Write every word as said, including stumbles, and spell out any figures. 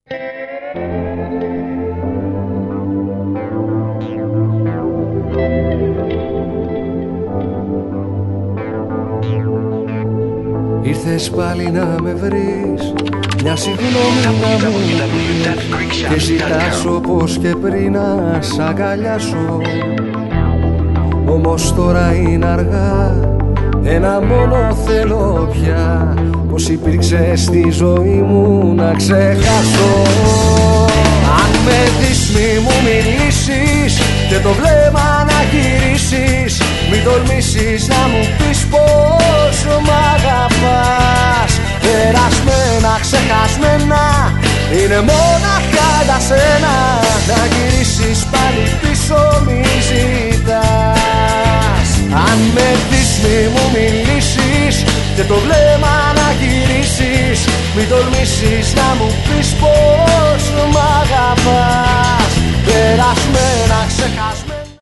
Ήρθες πάλι να με βρεις, μια συγγνώμη να μου πεις, και ζητάς όπως και πριν να σ' αγκαλιάσω. Όμως τώρα είναι αργά, ένα μόνο θέλω πια, πως υπήρξες στη ζωή μου να ξεχάσω. Αν με δεις μη μου μιλήσεις και το βλέμμα να γυρίσεις, μην τολμήσεις να μου πεις πως μ' αγαπάς. Περασμένα, ξεχασμένα, είναι μόναχα για σένα. Να γυρίσεις πάλι πίσω μη ζητάς. Αν με δεις μη μου μιλήσεις και το βλέμμα να γυρίσεις, μην τολμήσεις να μου πεις πως μ' αγαπάς. Περασμένα, ξεχασμένα.